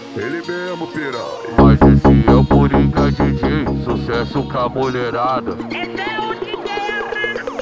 Ele mesmo, piranha. Mas esse é o Coringa DJ, sucesso com a mulherada. Esse é o DJ Armando,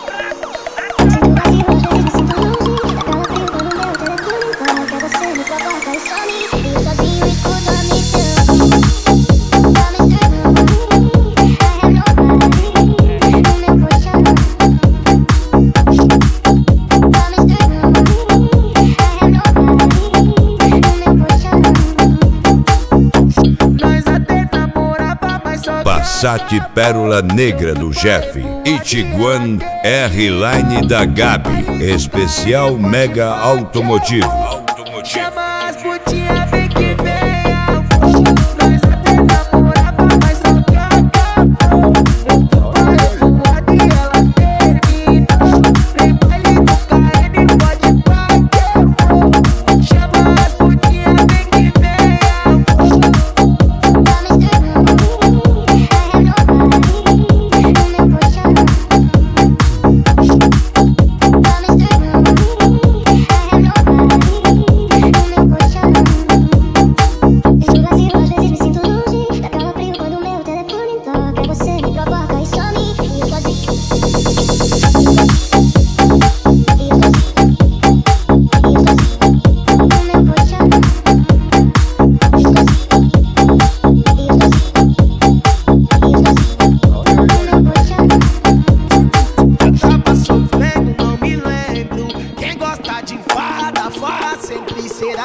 Passat Pérola Negra do Jeff e Tiguan R-Line da Gabi, especial Mega Automotivo. Chama as putinha, vem que venha. Nós até namorava, mas não quer acabou. Pode e ela terminou. Vem baile do KM, pode pá que eu vou. Chama as putinha, vem que venha. Sempre será.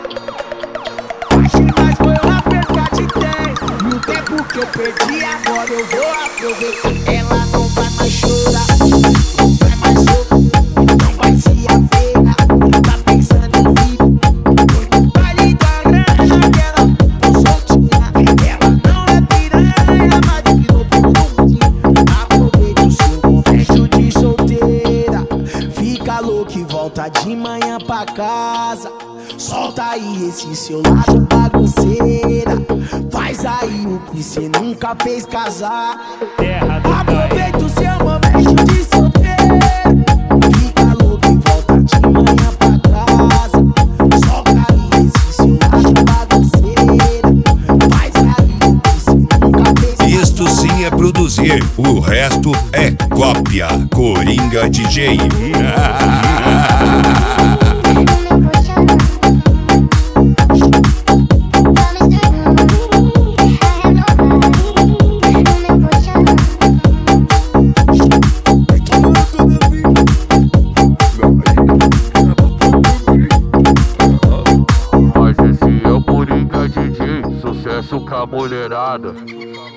Mas foi uma perca de tempo. E o tempo que eu perdi, agora eu vou aproveitar. Ela não vai mais chorar, não vai mais sofrer, não vai se apegar. Tá pensando em vir. Foi no baile da ranha dela, soltinha. Ela não é piranha, mas virou burundinho. Aproveita o seu momento de solteira. Fica louco e volta de manhã pra casa. Solta aí esse seu lado bagunceira. Faz aí o que cê nunca fez casar. Aproveita o seu momento de solteira. Fica louco e volta de manhã pra casa. Solta aí esse seu lado bagunceira. Faz aí o que cê nunca fez casar. Isto sim é produzir, o resto é cópia. Coringa DJ. Mas esse é o Coringa DJ, sucesso com a mulherada.